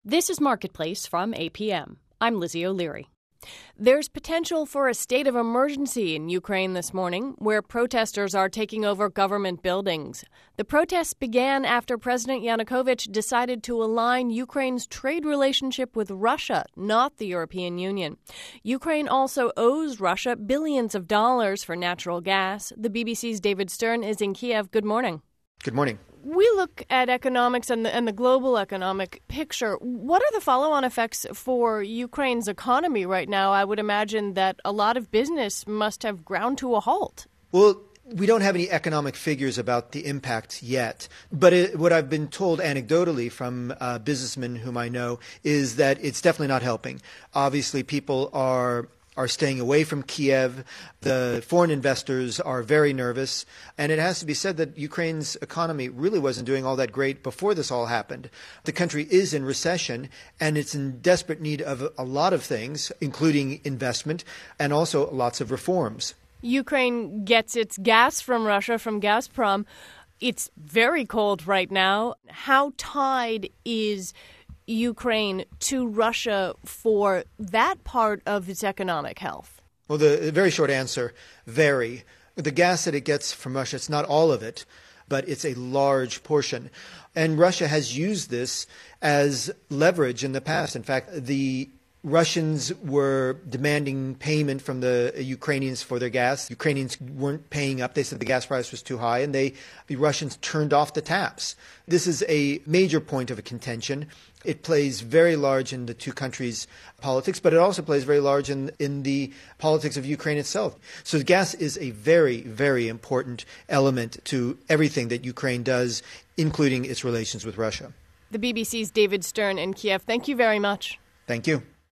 This is Marketplace from APM. I'm Lizzie O'Leary. There's potential for a state of emergency in Ukraine this morning, where protesters are taking over government buildings. The protests began after President Yanukovych decided to align Ukraine's trade relationship with Russia, not the European Union. Ukraine also owes Russia billions of dollars for natural gas. The BBC's David Stern is in Kiev. Good morning. Good morning. We look at economics and the global economic picture. What are the follow-on effects for Ukraine's economy right now? I would imagine that a lot of business must have ground to a halt. Well, we don't have any economic figures about the impact yet. But what I've been told anecdotally from businessmen whom I know is that it's definitely not helping. Obviously, people are staying away from Kiev. The foreign investors are very nervous. And it has to be said that Ukraine's economy really wasn't doing all that great before this all happened. The country is in recession, and it's in desperate need of a lot of things, including investment and also lots of reforms. Ukraine gets its gas from Russia, from Gazprom. It's very cold right now. How tied is Ukraine to Russia for that part of its economic health? Well, the very short answer, very. The gas that it gets from Russia, it's not all of it, but it's a large portion. And Russia has used this as leverage in the past. In fact, the Russians were demanding payment from the Ukrainians for their gas. Ukrainians weren't paying up. They said the gas price was too high, and the Russians turned off the taps. This is a major point of contention. It plays very large in the two countries' politics, but it also plays very large in the politics of Ukraine itself. So gas is a very, very important element to everything that Ukraine does, including its relations with Russia. The BBC's David Stern in Kiev. Thank you very much. Thank you.